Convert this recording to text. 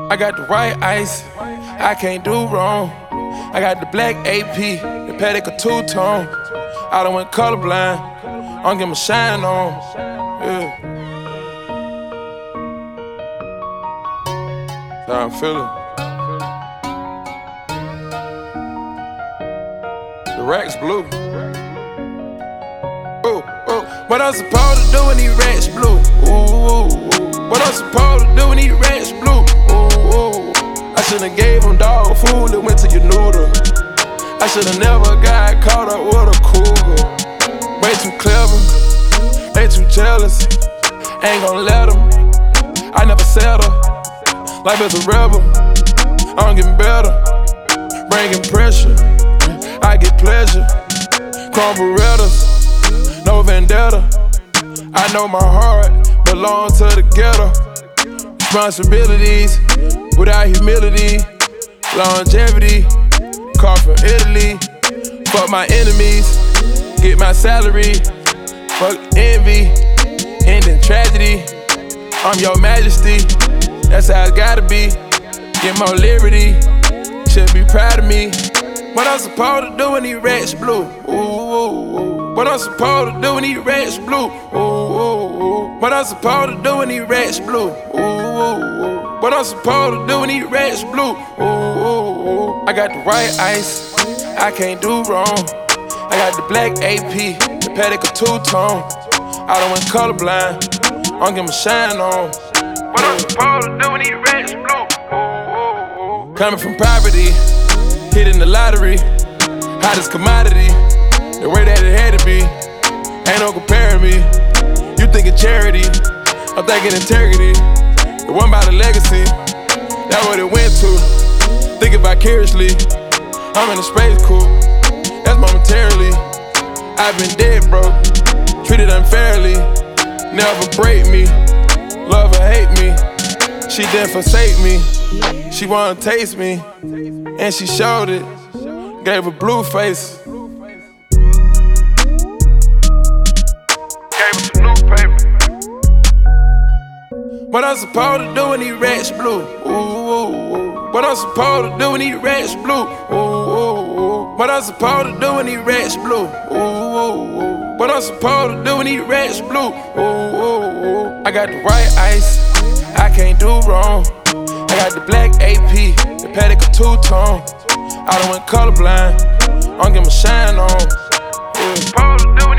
I got the white ice, I can't do wrong. I got the black AP, the Patek a two-tone. I done went colorblind, I don't get my shine on. Yeah. That's how I'm feeling. The rack's blue. Ooh, ooh. What I'm supposed to do when these racks blue? Ooh, ooh, ooh. What I'm supposed to do when these racks blue? Ooh, ooh. I should've gave them dog food that went to your noodle. I should've never got caught up with a cougar. Way too clever, they too jealous. Ain't gon' let them. I never settle. Life is a rebel. I'm getting better. Bringing pressure. I get pleasure. Chrome Berettas, no vendetta. I know my heart belongs to the ghetto. Responsibilities without humility. Longevity, car from Italy. Fuck my enemies, get my salary. Fuck envy, ending tragedy. I'm your majesty, that's how it gotta be. Get more liberty, should be proud of me. What I'm supposed to do when these racks blue? Ooh, ooh, ooh. What I'm supposed to do when these racks blue? Ooh, ooh, ooh. What I'm supposed to do when these racks blue? Ooh, ooh, ooh. What I'm supposed to do when these racks blue? Ooh, ooh, ooh. I got the white ice, I can't do wrong. I got the black AP, the Patek a two-tone. I done went colorblind, I don't get my shine on. What I'm supposed to do when these racks blue? Ooh, ooh, ooh. Coming from poverty, hitting the lottery, hottest commodity, the way that it had to be. Ain't no comparing me. You thinking charity, I'm thinking integrity. The one by the legacy, that's what it went to. Thinking vicariously, I'm in a space coupe, that's momentarily. I've been dead broke, treated unfairly. Never break me, love or hate me. She didn't forsake me, she wanna taste me, and she showed it. Gave her blue face, gave her some newspaper. What I'm supposed to do when these racks blue? Ooh, ooh, ooh. What I'm supposed to do when these racks blue? Ooh, ooh, ooh. What I'm supposed to do when these racks blue? Ooh, ooh, ooh. What I'm supposed to do when these racks blue? Ooh, ooh, ooh. I got the white ice, I can't do wrong. I got the black AP, the Patek a two-tone. I done went colorblind, I don't get my shine on. Yeah.